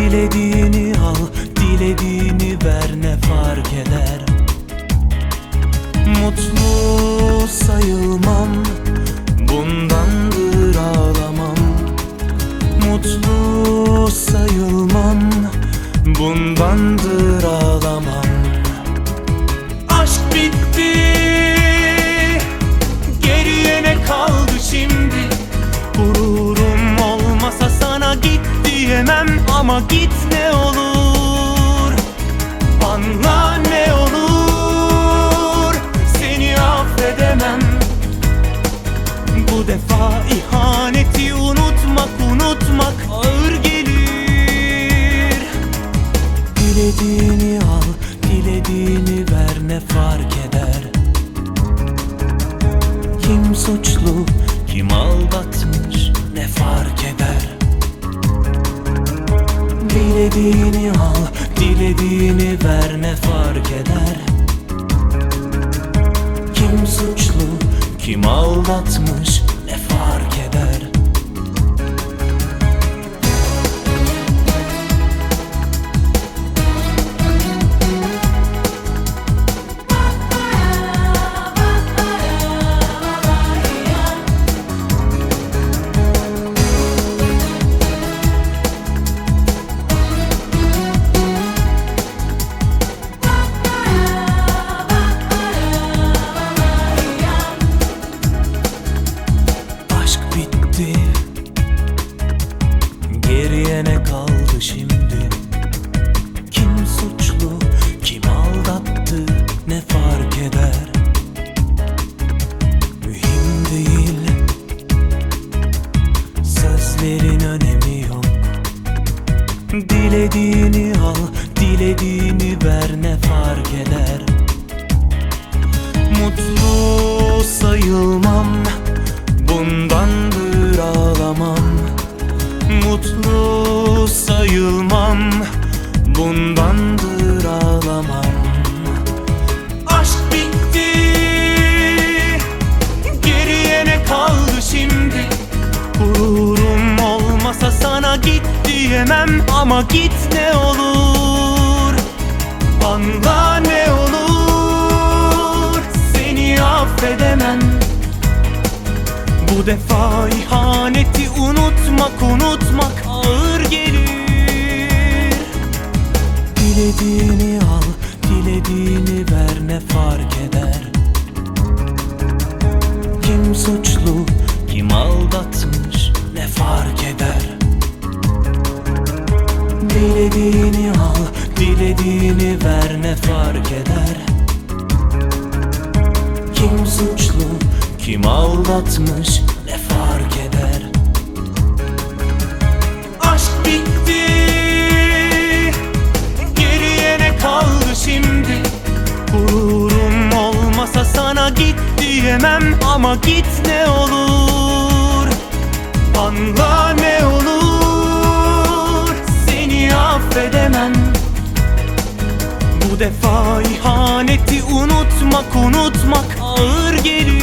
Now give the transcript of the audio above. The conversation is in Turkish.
Dilediğini al, dilediğini ver, ne fark eder? Mutlu sayılmam, bundandır ağlamam. Mutlu sayılmam, bundandır ağlamam. Aşk bitti, geriye ne kaldı şimdi? Gururum olmasa sana git diyemem, ama git ne olur, anla ne olur, seni affedemem. Bu defa ihaneti unutmak ağır gelir. Dilediğini al, dilediğini ver, ne fark eder? Kim suçlu, kim aldatmış, ne fark eder? Dilediğini al, dilediğini ver, ne fark eder? Kim suçlu, kim aldatmış, ne fark eder? Geriye ne kaldı şimdi? Kim suçlu, kim aldattı, ne fark eder? Mühim değil, sözlerin önemi yok. Dilediğini al, dilediğini ver, ne fark eder? Mutlu sayılmam, bundandır ağlamam. Mutlu sayılmam, bundandır ağlamam. Aşk bitti, geriye ne kaldı şimdi? Gururum olmasa sana git diyemem, ama git ne olur, anla ne olur, seni affedemem. Bu defa ihaneti unutmak ağır gelir. Dilediğini al, dilediğini ver, ne fark eder? Kim suçlu, kim aldatmış, ne fark eder? Dilediğini al, dilediğini ver, ne fark eder? Kim suçlu, kim aldatmış, ne fark eder? Aşk bitti, geriye ne kaldı şimdi? Gururum olmasa sana git diyemem, ama git ne olur, anla ne olur, seni affedemem. Bu defa ihaneti unutmak ağır gelir.